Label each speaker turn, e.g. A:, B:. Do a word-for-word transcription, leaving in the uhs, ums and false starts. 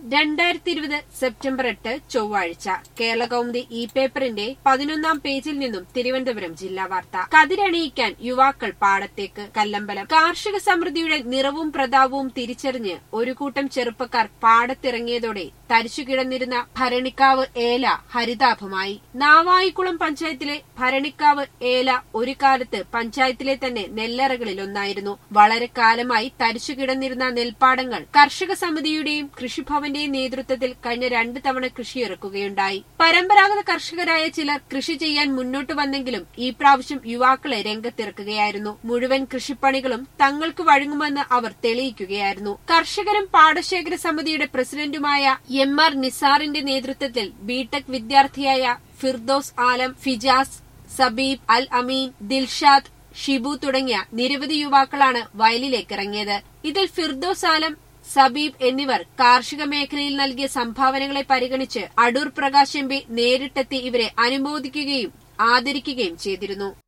A: രണ്ടായിരത്തി ഇരുപത് സെപ്റ്റംബർ എട്ട് ചൊവ്വാഴ്ച കേരളകൗമുദി ഇ പേപ്പറിന്റെ പതിനൊന്നാം പേജിൽ നിന്നും തിരുവനന്തപുരം ജില്ലാ വാർത്ത. കതിരണിയിക്കാൻ യുവാക്കൾ പാടത്തേക്ക്. കല്ലമ്പലം. കാർഷിക സമൃദ്ധിയുടെ നിറവും പ്രതാപവും തിരിച്ചറിഞ്ഞ് ഒരു കൂട്ടം ചെറുപ്പക്കാർ പാടത്തിറങ്ങിയതോടെ തരിച്ചുകിടന്നിരുന്ന ഭരണിക്കാവ് ഏല ഹരിതാഭമായി. നാവായിക്കുളം പഞ്ചായത്തിലെ ഭരണിക്കാവ് ഏല ഒരു കാലത്ത് പഞ്ചായത്തിലെ തന്നെ നെല്ലറകളിലൊന്നായിരുന്നു. വളരെ കാലമായി തരിച്ചുകിടന്നിരുന്ന നെൽപ്പാടങ്ങൾ കർഷക സമിതിയുടെയും കൃഷിഭവന്റെയും നേതൃത്വത്തിൽ കഴിഞ്ഞ രണ്ടു തവണ കൃഷിയിറക്കുകയുണ്ടായി. പരമ്പരാഗത കർഷകരായ ചിലർ കൃഷി ചെയ്യാൻ മുന്നോട്ട് വന്നെങ്കിലും ഈ പ്രാവശ്യം യുവാക്കളെ രംഗത്തിറക്കുകയായിരുന്നു. മുഴുവൻ കൃഷിപ്പണികളും തങ്ങൾക്ക് വഴങ്ങുമെന്ന് അവർ തെളിയിക്കുകയായിരുന്നു. കർഷകരും പാടശേഖര സമിതിയുടെ പ്രസിഡന്റുമായ എം ആർ നിസാറിന്റെ നേതൃത്വത്തിൽ ബിടെക് വിദ്യാർത്ഥിയായ ഫിർദൌസ് ആലം, ഫിജാസ്, സബീബ്, അൽ അമീൻ, ദിൽഷാദ്, ഷിബു തുടങ്ങിയ നിരവധി യുവാക്കളാണ് വയലിലേക്കിറങ്ങിയത്. ഇതിൽ ഫിർദൌസ് ആലം, സബീബ് എന്നിവർ കാർഷിക മേഖലയിൽ നൽകിയ സംഭാവനകളെ പരിഗണിച്ച് അടൂർ പ്രകാശ് എം പി നേരിട്ടെത്തി ഇവരെ അനുമോദിക്കുകയും ആദരിക്കുകയും ചെയ്തിരുന്നു.